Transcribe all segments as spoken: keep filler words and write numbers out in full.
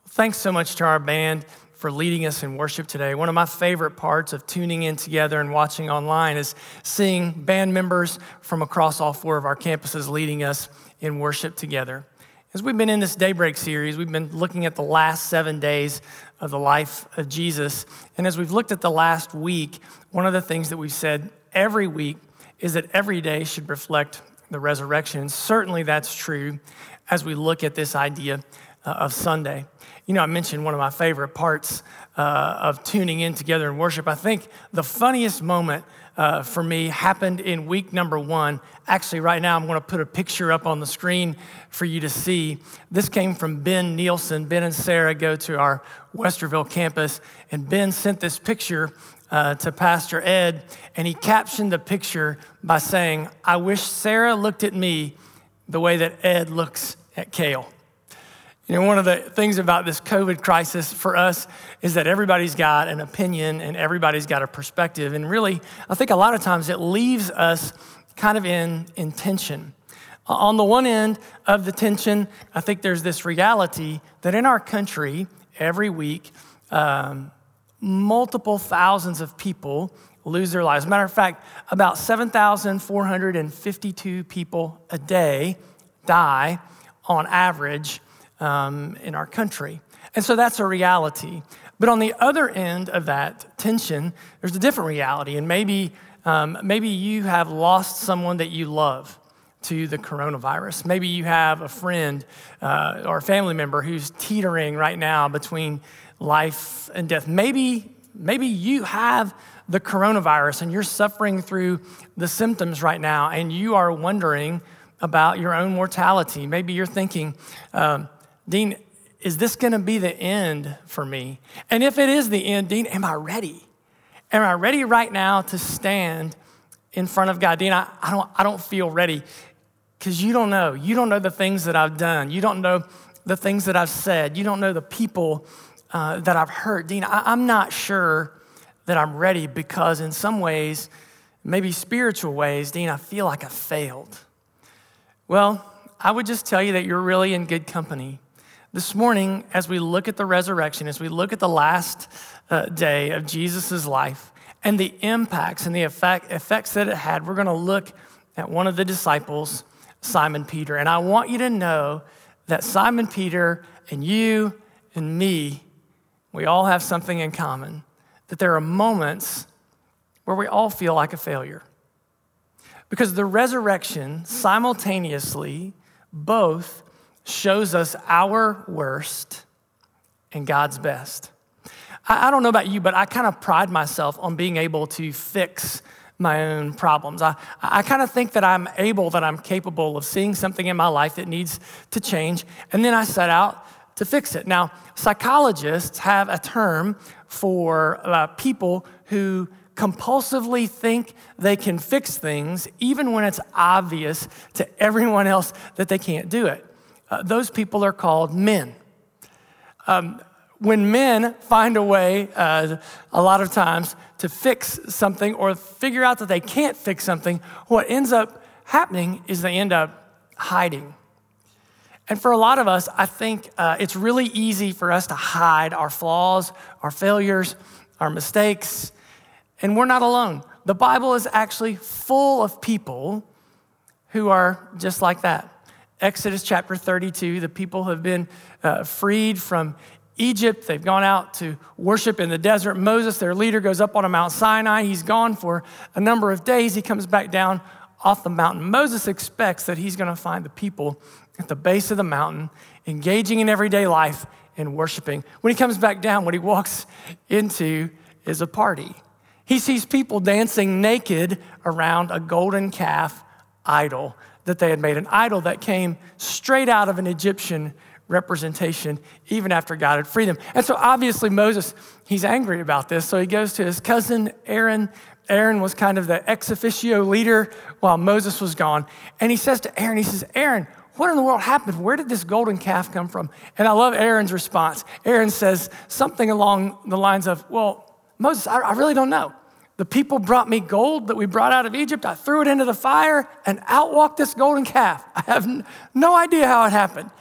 Thanks so much to our band for leading us in worship today. One of my favorite parts of tuning in together and watching online is seeing band members from across all four of our campuses leading us in worship together. As we've been in this Daybreak series, we've been looking at the last seven days of the life of Jesus. And as we've looked at the last week, one of the things that we've said every week is that every day should reflect the resurrection. And certainly that's true as we look at this idea uh, of Sunday. You know, I mentioned one of my favorite parts uh, of tuning in together in worship. I think the funniest moment uh, for me happened in week number one. Actually, right now, I'm going to put a picture up on the screen for you to see. This came from Ben Nielsen. Ben and Sarah go to our Westerville campus, and Ben sent this picture uh, to Pastor Ed, and he captioned the picture by saying, "I wish Sarah looked at me the way that Ed looks at Kale." You know, one of the things about this COVID crisis for us is that everybody's got an opinion and everybody's got a perspective. And really, I think a lot of times it leaves us kind of in, in tension. On the one end of the tension, I think there's this reality that in our country, every week, um, multiple thousands of people lose their lives. As a matter of fact, about seven thousand four hundred fifty-two people a day die on average Um, in our country. And so that's a reality. But on the other end of that tension, there's a different reality. And maybe, um, maybe you have lost someone that you love to the coronavirus. Maybe you have a friend uh, or a family member who's teetering right now between life and death. Maybe, maybe you have the coronavirus and you're suffering through the symptoms right now and you are wondering about your own mortality. Maybe you're thinking, um, Dean, is this going to be the end for me? And if it is the end, Dean, am I ready? Am I ready right now to stand in front of God? Dean, I, I don't I don't feel ready because you don't know. You don't know the things that I've done. You don't know the things that I've said. You don't know the people uh, that I've hurt. Dean, I, I'm not sure that I'm ready because in some ways, maybe spiritual ways, Dean, I feel like I failed. Well, I would just tell you that you're really in good company. This morning, as we look at the resurrection, as we look at the last uh, day of Jesus' life and the impacts and the effect, effects that it had, we're going to look at one of the disciples, Simon Peter. And I want you to know that Simon Peter and you and me, we all have something in common, that there are moments where we all feel like a failure. Because the resurrection simultaneously both shows us our worst and God's best. I, I don't know about you, but I kind of pride myself on being able to fix my own problems. I, I kind of think that I'm able, that I'm capable of seeing something in my life that needs to change, and then I set out to fix it. Now, psychologists have a term for uh, people who compulsively think they can fix things even when it's obvious to everyone else that they can't do it. Uh, those people are called men. Um, when men find a way, uh, a lot of times, to fix something or figure out that they can't fix something, what ends up happening is they end up hiding. And for a lot of us, I think uh, it's really easy for us to hide our flaws, our failures, our mistakes, and we're not alone. The Bible is actually full of people who are just like that. Exodus chapter thirty-two, the people have been uh, freed from Egypt. They've gone out to worship in the desert. Moses, their leader, goes up on a Mount Sinai. He's gone for a number of days. He comes back down off the mountain. Moses expects that he's going to find the people at the base of the mountain, engaging in everyday life and worshiping. When he comes back down, what he walks into is a party. He sees people dancing naked around a golden calf idol that they had made, an idol that came straight out of an Egyptian representation, even after God had freed them. And so obviously Moses, he's angry about this. So he goes to his cousin Aaron. Aaron was kind of the ex officio leader while Moses was gone. And he says to Aaron, he says, Aaron, what in the world happened? Where did this golden calf come from? And I love Aaron's response. Aaron says something along the lines of, well, Moses, I, I really don't know. The people brought me gold that we brought out of Egypt. I threw it into the fire and out walked this golden calf. I have n- no idea how it happened.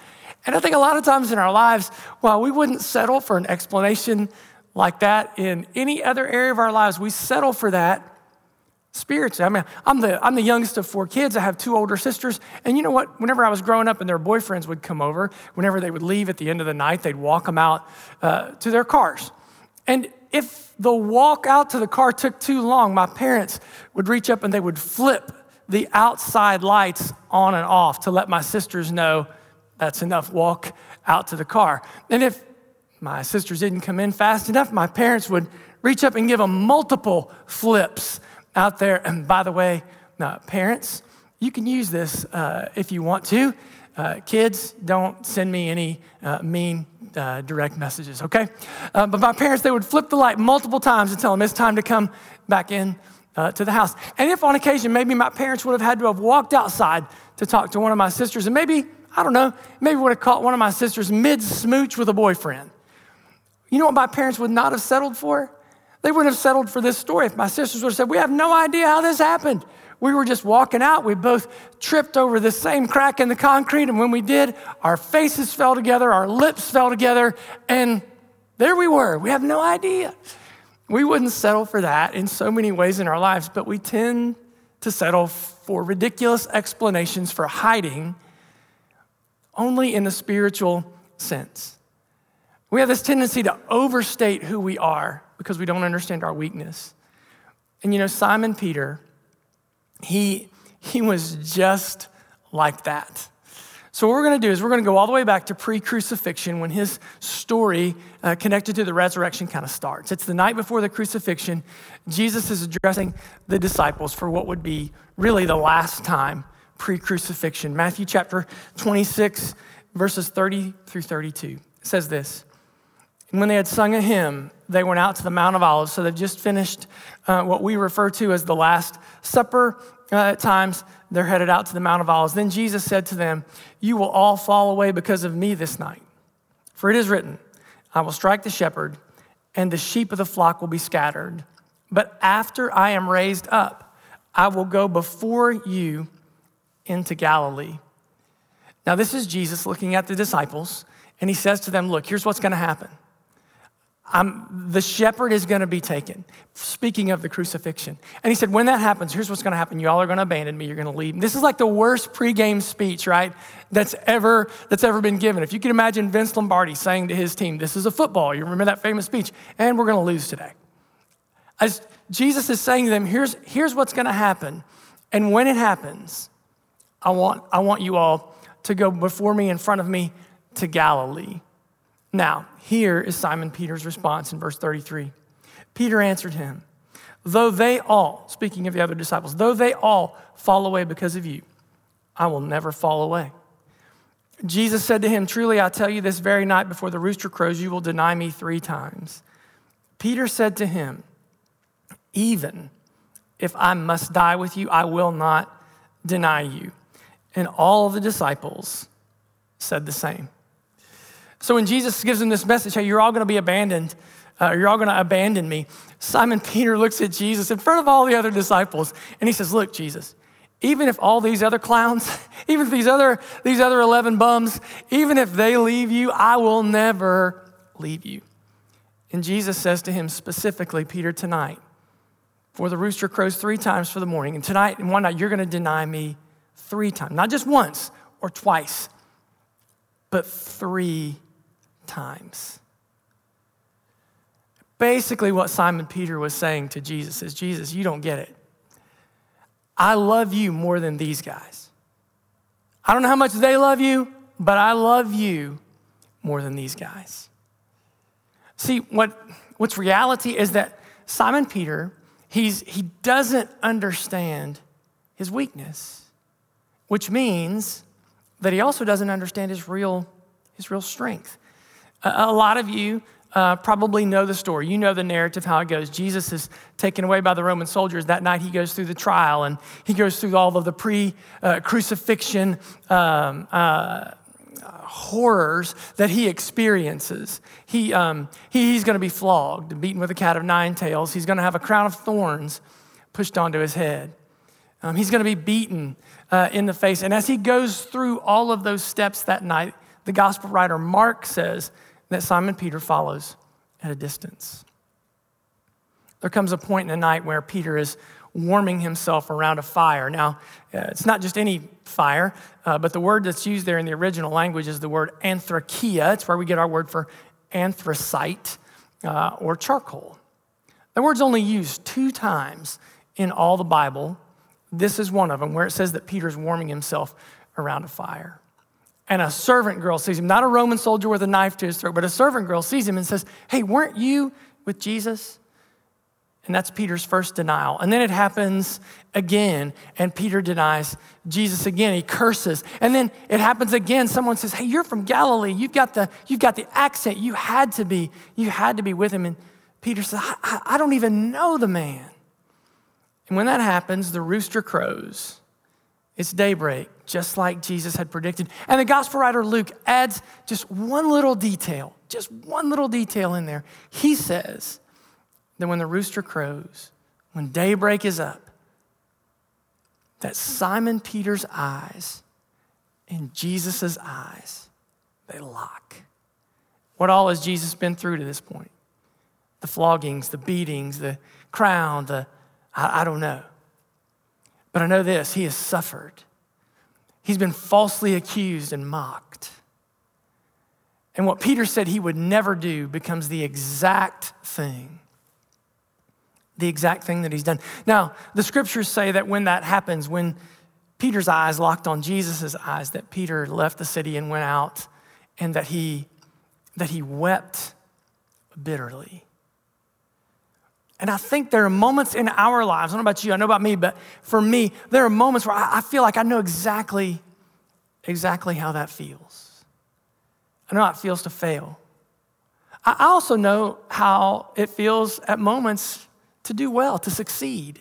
And I think a lot of times in our lives, while we wouldn't settle for an explanation like that in any other area of our lives, we settle for that spiritually. I mean, I'm the, I'm the youngest of four kids. I have two older sisters. And you know what? Whenever I was growing up and their boyfriends would come over, whenever they would leave at the end of the night, they'd walk them out uh, to their cars. And if the walk out to the car took too long, my parents would reach up and they would flip the outside lights on and off to let my sisters know that's enough, walk out to the car. And if my sisters didn't come in fast enough, my parents would reach up and give them multiple flips out there. And by the way, uh, parents, you can use this uh, if you want to. Uh, kids, don't send me any uh, mean uh, direct messages, okay? Uh, but my parents, they would flip the light multiple times and tell them it's time to come back in uh, to the house. And if on occasion, maybe my parents would have had to have walked outside to talk to one of my sisters, and maybe, I don't know, maybe would have caught one of my sisters mid-smooch with a boyfriend. You know what my parents would not have settled for? They wouldn't have settled for this story if my sisters would have said, we have no idea how this happened. We were just walking out. We both tripped over the same crack in the concrete. And when we did, our faces fell together, our lips fell together, and there we were. We have no idea. We wouldn't settle for that in so many ways in our lives, but we tend to settle for ridiculous explanations for hiding only in the spiritual sense. We have this tendency to overstate who we are because we don't understand our weakness. And you know, Simon Peter, he, he was just like that. So what we're gonna do is we're gonna go all the way back to pre-crucifixion when his story uh, connected to the resurrection kind of starts. It's the night before the crucifixion. Jesus is addressing the disciples for what would be really the last time pre-crucifixion. Matthew chapter twenty-six, verses thirty through thirty-two. It says this: and when they had sung a hymn, they went out to the Mount of Olives. So they've just finished uh, what we refer to as the Last Supper. Uh, at times, they're headed out to the Mount of Olives. Then Jesus said to them, you will all fall away because of me this night. For it is written, I will strike the shepherd, and the sheep of the flock will be scattered. But after I am raised up, I will go before you into Galilee. Now, this is Jesus looking at the disciples, and he says to them, look, here's what's going to happen. I'm, the shepherd is going to be taken, speaking of the crucifixion. And he said, when that happens, here's what's going to happen. You all are going to abandon me. You're going to leave. And this is like the worst pregame speech, right, that's ever that's ever been given. If you can imagine Vince Lombardi saying to his team, this is a football. You remember that famous speech? And we're going to lose today. As Jesus is saying to them, here's, here's what's going to happen. And when it happens, I want, I want you all to go before me, in front of me, to Galilee. Now, here is Simon Peter's response in verse thirty-three. Peter answered him, though they all, speaking of the other disciples, though they all fall away because of you, I will never fall away. Jesus said to him, truly, I tell you, this very night before the rooster crows, you will deny me three times. Peter said to him, even if I must die with you, I will not deny you. And all of the disciples said the same. So when Jesus gives them this message, hey, you're all going to be abandoned, uh, you're all going to abandon me, Simon Peter looks at Jesus in front of all the other disciples, and he says, look, Jesus, even if all these other clowns, even if these other, these other eleven bums, even if they leave you, I will never leave you. And Jesus says to him specifically, Peter, tonight, for the rooster crows three times for the morning, and tonight and one night, you're going to deny me three times, not just once or twice, but three times. Basically, what Simon Peter was saying to Jesus is, Jesus, you don't get it. I love you more than these guys. I don't know how much they love you, but I love you more than these guys. See, what, what's reality is that Simon Peter, he's, he doesn't understand his weakness, which means that he also doesn't understand his real, his real strength. A, a lot of you uh, probably know the story. You know the narrative, how it goes. Jesus is taken away by the Roman soldiers. That night he goes through the trial, and he goes through all of the pre-crucifixion uh, um, uh, horrors that he experiences. He, um, he He's gonna be flogged, beaten with a cat of nine tails. He's gonna have a crown of thorns pushed onto his head. Um, he's gonna be beaten uh, in the face. And as he goes through all of those steps that night, the gospel writer Mark says that Simon Peter follows at a distance. There comes a point in the night where Peter is warming himself around a fire. Now, uh, it's not just any fire, uh, but the word that's used there in the original language is the word anthrakia. It's where we get our word for anthracite uh, or charcoal. The word's only used two times in all the Bible. This is one of them, where it says that Peter's warming himself around a fire. And a servant girl sees him, not a Roman soldier with a knife to his throat, but a servant girl sees him and says, "Hey, weren't you with Jesus?" And that's Peter's first denial. And then it happens again, and Peter denies Jesus again. He curses. And then it happens again. Someone says, "Hey, you're from Galilee. You've got the, you've got the accent. You had to be, you had to be with him." And Peter says, I, I don't even know the man. And when that happens, the rooster crows. It's daybreak, just like Jesus had predicted. And the gospel writer Luke adds just one little detail, just one little detail in there. He says that when the rooster crows, when daybreak is up, that Simon Peter's eyes and Jesus's eyes, they lock. What all has Jesus been through to this point? The floggings, the beatings, the crown, the, I, I don't know. But I know this, he has suffered. He's been falsely accused and mocked. And what Peter said he would never do becomes the exact thing. The exact thing that he's done. Now, the scriptures say that when that happens, when Peter's eyes locked on Jesus' eyes, that Peter left the city and went out, and that he, that he wept bitterly. And I think there are moments in our lives, I don't know about you, I know about me, but for me, there are moments where I feel like I know exactly, exactly how that feels. I know how it feels to fail. I also know how it feels at moments to do well, to succeed.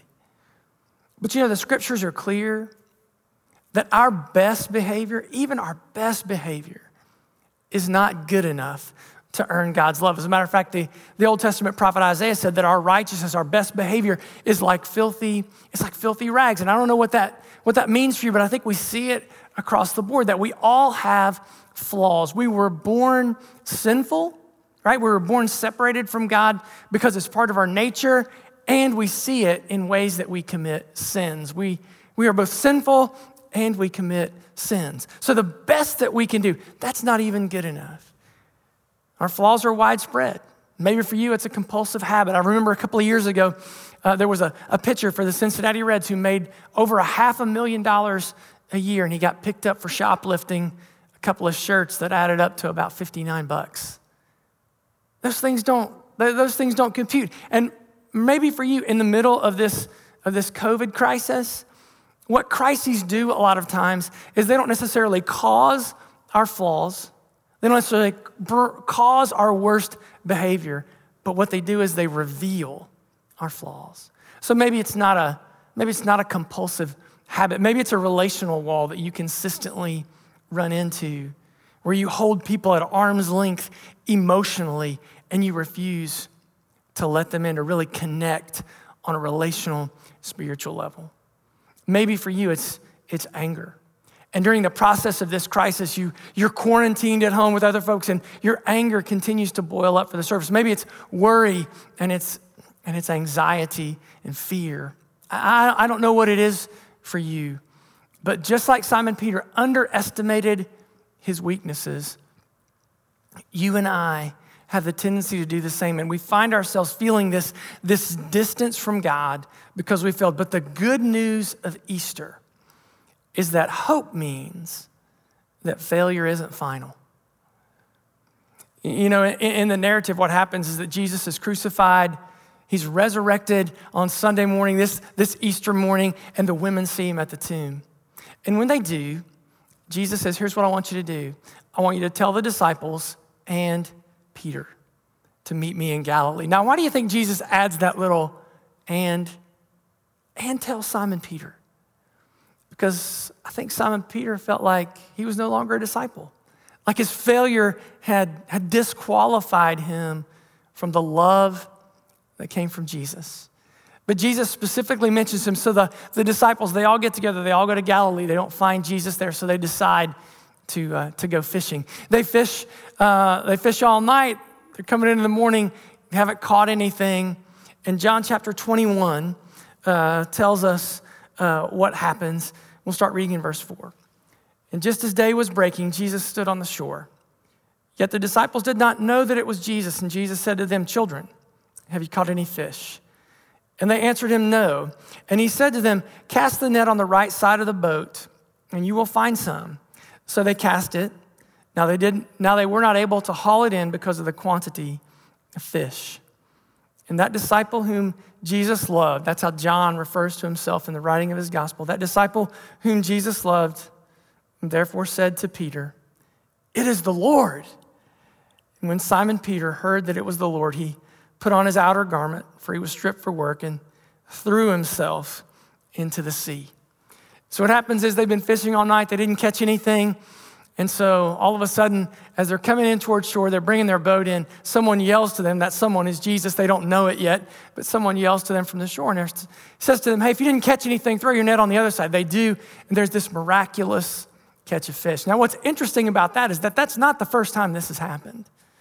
But you know, the scriptures are clear that our best behavior, even our best behavior, is not good enough to earn God's love. As a matter of fact, the, the Old Testament prophet Isaiah said that our righteousness, our best behavior is like filthy, it's like filthy rags. And I don't know what that, what that means for you, but I think we see it across the board, that we all have flaws. We were born sinful, right? We were born separated from God because it's part of our nature, and we see it in ways that we commit sins. We, we are both sinful and we commit sins. So the best that we can do, that's not even good enough. Our flaws are widespread. Maybe for you, it's a compulsive habit. I remember a couple of years ago, uh, there was a, a pitcher for the Cincinnati Reds who made over a half a million dollars a year, and he got picked up for shoplifting a couple of shirts that added up to about fifty-nine bucks. Those things don't, those things don't compute. And maybe for you, in the middle of this, of this COVID crisis, what crises do a lot of times is they don't necessarily cause our flaws. They don't necessarily cause our worst behavior, but what they do is they reveal our flaws. So maybe it's not a, maybe it's not a compulsive habit. Maybe it's a relational wall that you consistently run into, where you hold people at arm's length emotionally and you refuse to let them in, to really connect on a relational, spiritual level. Maybe for you, it's, it's anger. And during the process of this crisis, you, you're quarantined at home with other folks, and your anger continues to boil up for the surface. Maybe it's worry, and it's, and it's anxiety and fear. I, I don't know what it is for you, but just like Simon Peter underestimated his weaknesses, you and I have the tendency to do the same, and we find ourselves feeling this, this distance from God because we failed. But the good news of Easter is that hope means that failure isn't final. You know, in, in the narrative, what happens is that Jesus is crucified, he's resurrected on Sunday morning, this, this Easter morning, and the women see him at the tomb. And when they do, Jesus says, here's what I want you to do. I want you to tell the disciples and Peter to meet me in Galilee. Now, why do you think Jesus adds that little and, and tell Simon Peter? Because I think Simon Peter felt like he was no longer a disciple. Like his failure had, had disqualified him from the love that came from Jesus. But Jesus specifically mentions him. So the, the disciples, they all get together. They all go to Galilee. They don't find Jesus there. So they decide to uh, to go fishing. They fish, uh, they fish all night. They're coming in in the morning, haven't caught anything. And John chapter twenty-one uh, tells us uh, what happens. We'll start reading in verse four. And just as day was breaking, Jesus stood on the shore. Yet the disciples did not know that it was Jesus. And Jesus said to them, "Children, have you caught any fish?" And they answered him, "No." And he said to them, "Cast the net on the right side of the boat, and you will find some." So they cast it. Now they didn't. Now they were not able to haul it in because of the quantity of fish. And that disciple whom Jesus loved, that's how John refers to himself in the writing of his gospel, that disciple whom Jesus loved, therefore said to Peter, "It is the Lord." And when Simon Peter heard that it was the Lord, he put on his outer garment, for he was stripped for work, and threw himself into the sea. So what happens is they've been fishing all night. They didn't catch anything. And so all of a sudden, as they're coming in towards shore, they're bringing their boat in. Someone yells to them. That someone is Jesus. They don't know it yet, but someone yells to them from the shore and says to them, "Hey, if you didn't catch anything, throw your net on the other side." They do, and there's this miraculous catch of fish. Now, what's interesting about that is that that's not the first time this has happened.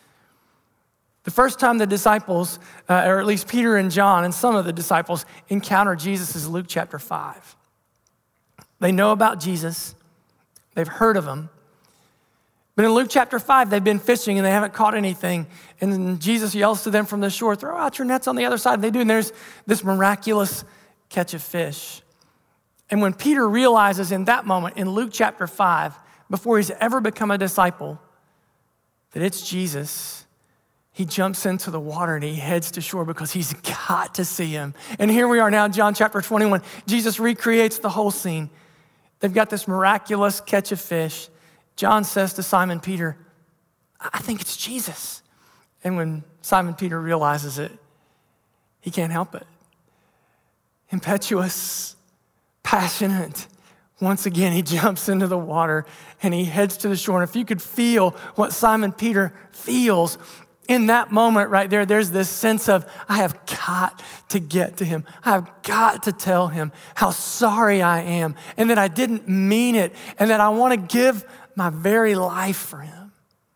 The first time the disciples, uh, or at least Peter and John and some of the disciples, encounter Jesus is Luke chapter five. They know about Jesus. They've heard of him. But in Luke chapter five, they've been fishing and they haven't caught anything. And then Jesus yells to them from the shore, "Throw out your nets on the other side." And they do, and there's this miraculous catch of fish. And when Peter realizes in that moment, in Luke chapter five, before he's ever become a disciple, that it's Jesus, he jumps into the water and he heads to shore because he's got to see him. And here we are now in John chapter twenty-one. Jesus recreates the whole scene. They've got this miraculous catch of fish. John says to Simon Peter, "I think it's Jesus." And when Simon Peter realizes it, he can't help it. Impetuous, passionate. Once again, he jumps into the water and he heads to the shore. And if you could feel what Simon Peter feels in that moment right there, there's this sense of, I have got to get to him. I have got to tell him how sorry I am and that I didn't mean it and that I want to give my very life for him.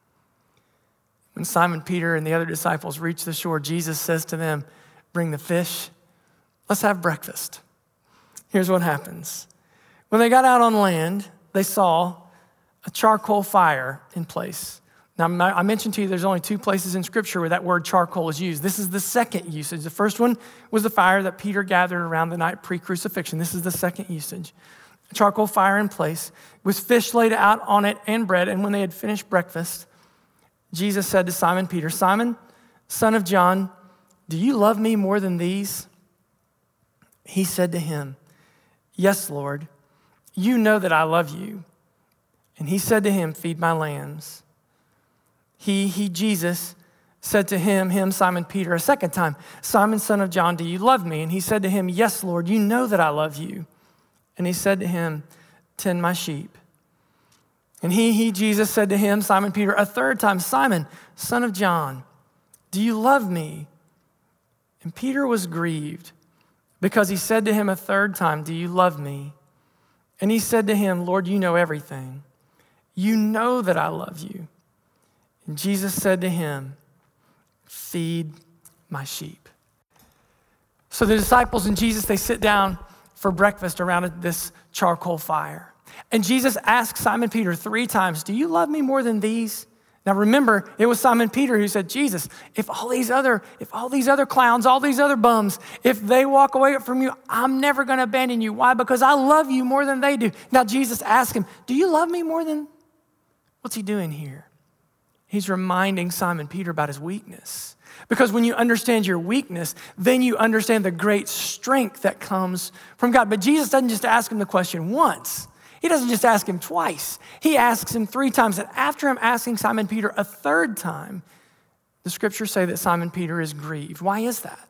When Simon Peter and the other disciples reach the shore, Jesus says to them, "Bring the fish. Let's have breakfast." Here's what happens. When they got out on land, they saw a charcoal fire in place. Now, I mentioned to you there's only two places in Scripture where that word charcoal is used. This is the second usage. The first one was the fire that Peter gathered around the night pre-crucifixion. This is the second usage. A charcoal fire in place with fish laid out on it and bread. And when they had finished breakfast, Jesus said to Simon Peter, "Simon, son of John, do you love me more than these?" He said to him, "Yes, Lord, you know that I love you." And he said to him, "Feed my lambs." He, he, Jesus, said to him, him, Simon Peter, a second time, "Simon, son of John, do you love me?" And he said to him, "Yes, Lord, you know that I love you." And he said to him, "Tend my sheep." And he, he, Jesus, said to him, Simon Peter, a third time, "Simon, son of John, do you love me?" And Peter was grieved because he said to him a third time, "Do you love me?" And he said to him, "Lord, you know everything. You know that I love you." And Jesus said to him, "Feed my sheep." So the disciples and Jesus, they sit down for breakfast around this charcoal fire. And Jesus asks Simon Peter three times, "Do you love me more than these?" Now remember, it was Simon Peter who said, "Jesus, if all these other, if all these other clowns, all these other bums, if they walk away from you, I'm never gonna abandon you." Why? Because I love you more than they do. Now Jesus asks him, "Do you love me more than?" What's he doing here? He's reminding Simon Peter about his weakness. Because when you understand your weakness, then you understand the great strength that comes from God. But Jesus doesn't just ask him the question once. He doesn't just ask him twice. He asks him three times. And after him asking Simon Peter a third time, the scriptures say that Simon Peter is grieved. Why is that?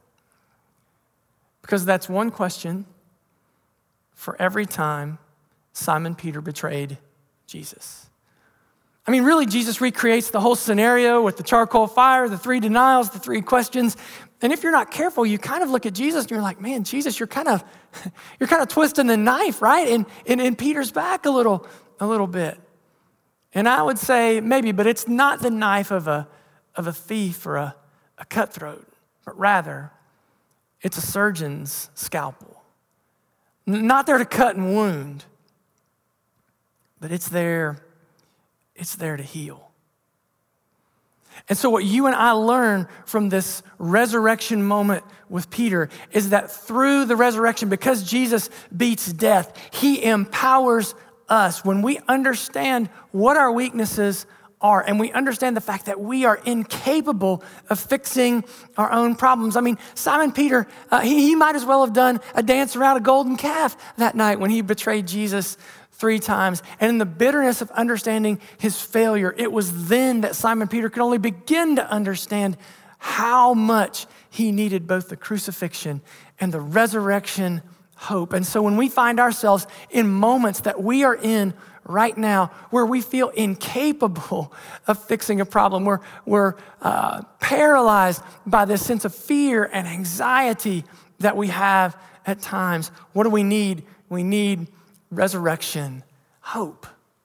Because that's one question for every time Simon Peter betrayed Jesus. I mean, really, Jesus recreates the whole scenario with the charcoal fire, the three denials, the three questions. And if you're not careful, you kind of look at Jesus and you're like, man, Jesus, you're kind of you're kind of twisting the knife, right? In, in, in Peter's back a little, a little bit. And I would say maybe, but it's not the knife of a, of a thief or a, a cutthroat, but rather it's a surgeon's scalpel. Not there to cut and wound, but it's there, it's there to heal. And so what you and I learn from this resurrection moment with Peter is that through the resurrection, because Jesus beats death, he empowers us. When we understand what our weaknesses are and we understand the fact that we are incapable of fixing our own problems. I mean, Simon Peter, uh, he, he might as well have done a dance around a golden calf that night when he betrayed Jesus three times. And in the bitterness of understanding his failure, it was then that Simon Peter could only begin to understand how much he needed both the crucifixion and the resurrection hope. And so when we find ourselves in moments that we are in right now where we feel incapable of fixing a problem, where we're uh, paralyzed by this sense of fear and anxiety that we have at times, what do we need? We need resurrection hope.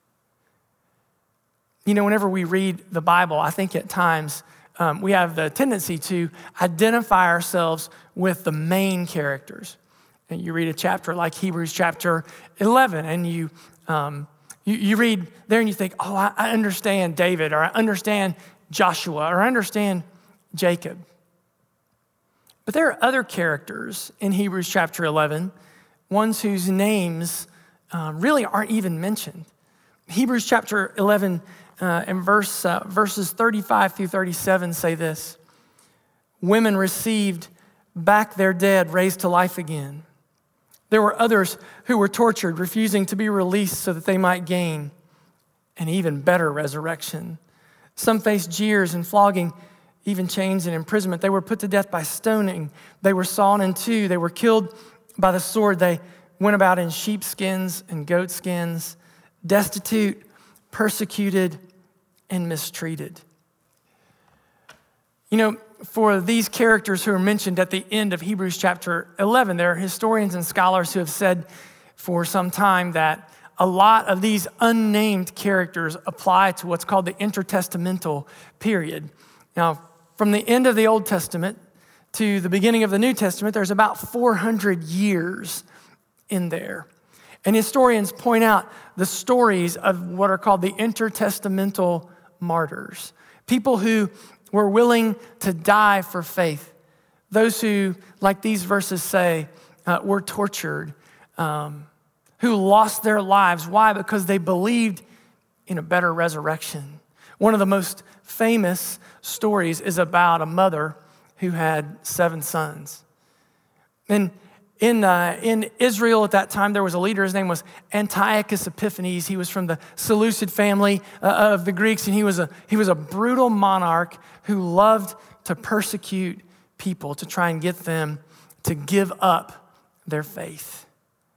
You know, whenever we read the Bible, I think at times um, we have the tendency to identify ourselves with the main characters. And you read a chapter like Hebrews chapter eleven, and you um, you, you read there and you think, oh, I, I understand David, or I understand Joshua, or I understand Jacob. But there are other characters in Hebrews chapter eleven, ones whose names uh, really aren't even mentioned. Hebrews chapter eleven uh, and verse uh, verses thirty-five through thirty-seven say this: women received back their dead, raised to life again. There were others who were tortured, refusing to be released so that they might gain an even better resurrection. Some faced jeers and flogging, even chains and imprisonment. They were put to death by stoning. They were sawn in two. They were killed by the sword. They went about in sheepskins and goatskins, destitute, persecuted, and mistreated. You know, for these characters who are mentioned at the end of Hebrews chapter eleven, there are historians and scholars who have said for some time that a lot of these unnamed characters apply to what's called the intertestamental period. Now, from the end of the Old Testament to the beginning of the New Testament, there's about four hundred years in there. And historians point out the stories of what are called the intertestamental martyrs, people who were willing to die for faith. Those who, like these verses say, uh, were tortured, um, who lost their lives. Why? Because they believed in a better resurrection. One of the most famous stories is about a mother who had seven sons. And in, uh, in Israel at that time, there was a leader. His name was Antiochus Epiphanes. He was from the Seleucid family uh, of the Greeks, and he was a he was a brutal monarch who loved to persecute people to try and get them to give up their faith.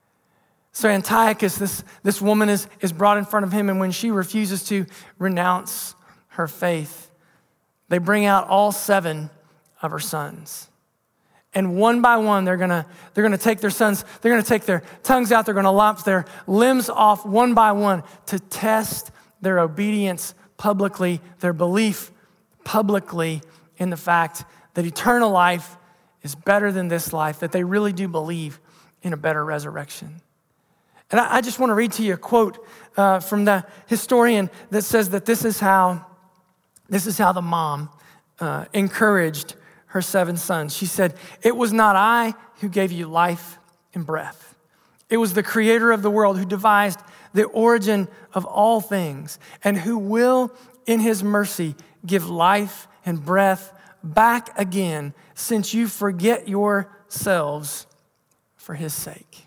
So Antiochus, this, this woman is, is brought in front of him, and when she refuses to renounce her faith, they bring out all seven of her sons. And one by one, they're gonna, they're gonna take their sons, they're gonna take their tongues out, they're gonna lop their limbs off one by one to test their obedience publicly, their belief publicly in the fact that eternal life is better than this life, that they really do believe in a better resurrection. And I, I just wanna read to you a quote uh, from the historian that says that this is how, this is how the mom uh, encouraged her seven sons. She said, "It was not I who gave you life and breath. It was the creator of the world who devised the origin of all things and who will, in his mercy, give life and breath back again, since you forget yourselves for his sake."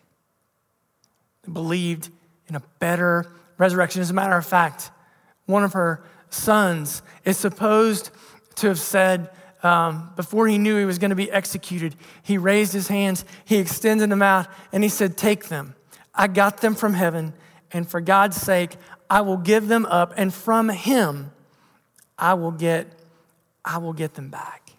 They believed in a better resurrection. As a matter of fact, one of her sons is supposed to have said, Um, before he knew he was going to be executed, he raised his hands, he extended them out, and he said, "Take them. I got them from heaven, and for God's sake, I will give them up, and from him, I will get, I will get them back."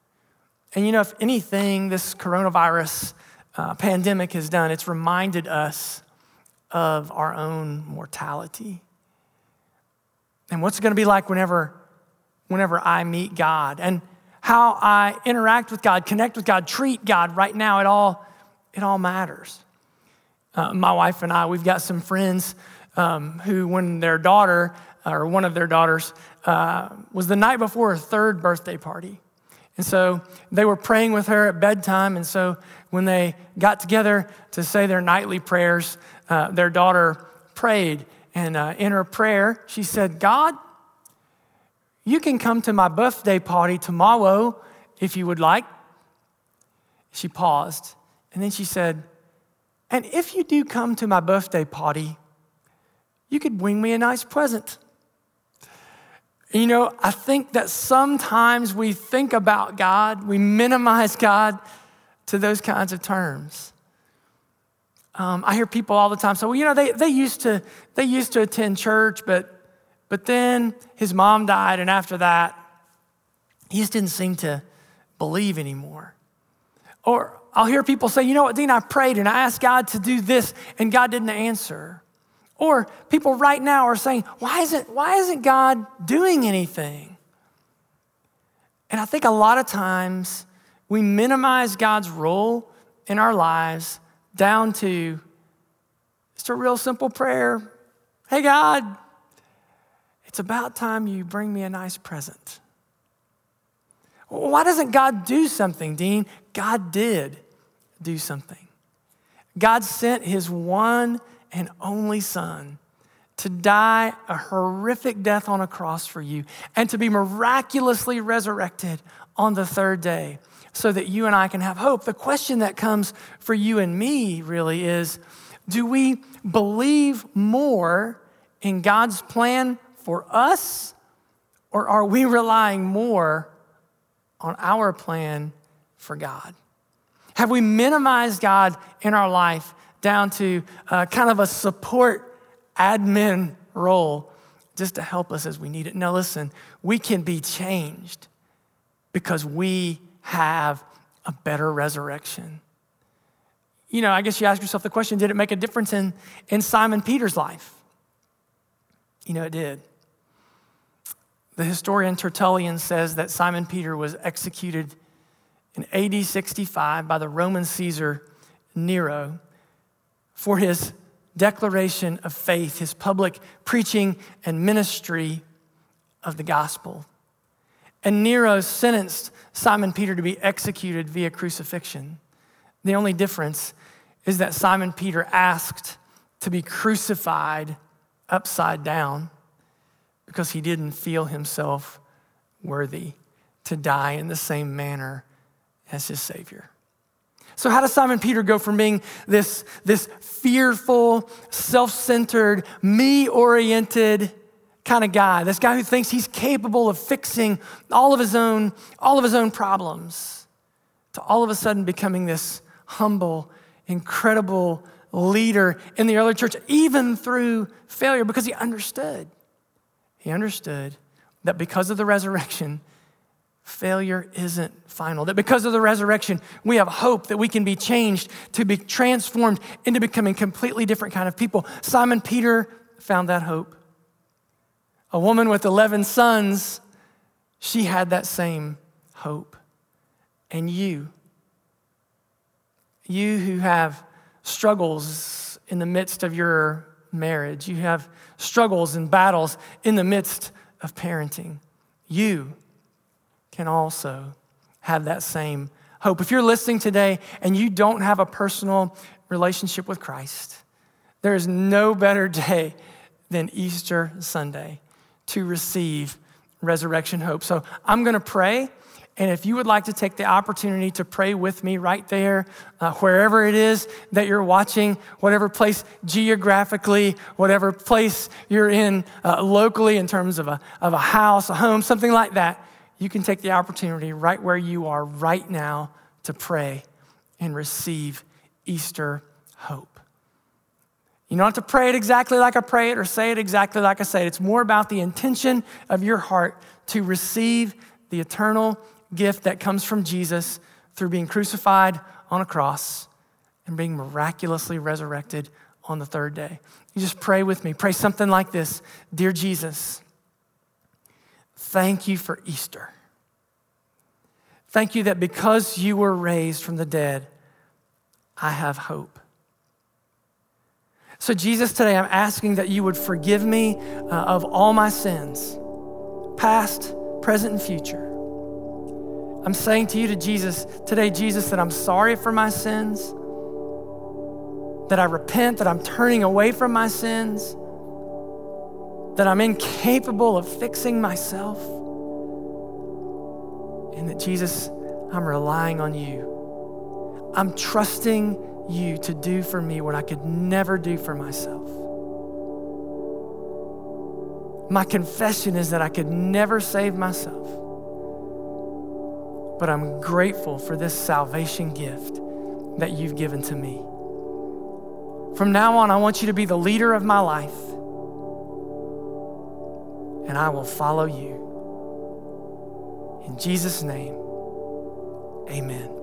And you know, if anything this coronavirus uh, pandemic has done, it's reminded us of our own mortality. and what's it going to be like whenever, whenever I meet God, and how I interact with God, connect with God, treat God right now. It all, it all matters. Uh, my wife and I, we've got some friends um, who, when their daughter, or one of their daughters, uh, was the night before her third birthday party. And so they were praying with her at bedtime. And so when they got together to say their nightly prayers, uh, their daughter prayed. And uh, in her prayer, she said, God, you can come to my birthday party tomorrow if you would like. She paused. And then she said, and if you do come to my birthday party, you could bring me a nice present. You know, I think that sometimes we think about God, we minimize God to those kinds of terms. Um, I hear people all the time say, well, you know, they, they used to they used to attend church, but but then his mom died, and after that, he just didn't seem to believe anymore. Or I'll hear people say, you know what, Dean, I prayed and I asked God to do this, and God didn't answer. Or people right now are saying, why isn't, why isn't God doing anything? And I think a lot of times we minimize God's role in our lives down to just a real simple prayer. Hey, God, it's about time you bring me a nice present. Why doesn't God do something, Dean? God did do something. God sent his one and only Son to die a horrific death on a cross for you and to be miraculously resurrected on the third day so that you and I can have hope. The question that comes for you and me really is, do we believe more in God's plan for us, or are we relying more on our plan for God? Have we minimized God in our life down to uh, kind of a support admin role just to help us as we need it? Now listen, we can be changed because we have a better resurrection. You know, I guess you ask yourself the question, did it make a difference in, in Simon Peter's life? You know, it did. The historian Tertullian says that Simon Peter was executed in A D sixty-five by the Roman Caesar Nero for his declaration of faith, his public preaching and ministry of the gospel. And Nero sentenced Simon Peter to be executed via crucifixion. The only difference is that Simon Peter asked to be crucified upside down because he didn't feel himself worthy to die in the same manner as his Savior. So how does Simon Peter go from being this, this fearful, self-centered, me-oriented kind of guy, this guy who thinks he's capable of fixing all of his own, all of his own problems, to all of a sudden becoming this humble, incredible leader in the early church, even through failure, because he understood. He understood that because of the resurrection, failure isn't final. That because of the resurrection, we have hope that we can be changed to be transformed into becoming completely different kind of people. Simon Peter found that hope. A woman with eleven sons, she had that same hope. And you, you who have struggles in the midst of your marriage, you have struggles and battles in the midst of parenting, you can also have that same hope. If you're listening today and you don't have a personal relationship with Christ, there is no better day than Easter Sunday to receive resurrection hope. So I'm going to pray, and if you would like to take the opportunity to pray with me right there, uh, wherever it is that you're watching, whatever place geographically, whatever place you're in uh, locally in terms of a, of a house, a home, something like that, you can take the opportunity right where you are right now to pray and receive Easter hope. You don't have to pray it exactly like I pray it or say it exactly like I say it. It's more about the intention of your heart to receive the eternal gift that comes from Jesus through being crucified on a cross and being miraculously resurrected on the third day. You just pray with me. Pray something like this. Dear Jesus, Thank you for Easter. Thank you that because you were raised from the dead, I have hope. So Jesus, today I'm asking that you would forgive me uh, of all my sins, past, present, and future. I'm saying to you, to Jesus, today, Jesus, that I'm sorry for my sins, that I repent, that I'm turning away from my sins, that I'm incapable of fixing myself, and that, Jesus, I'm relying on you. I'm trusting you to do for me what I could never do for myself. My confession is that I could never save myself, but I'm grateful for this salvation gift that you've given to me. From now on, I want you to be the leader of my life, and I will follow you. In Jesus' name, amen.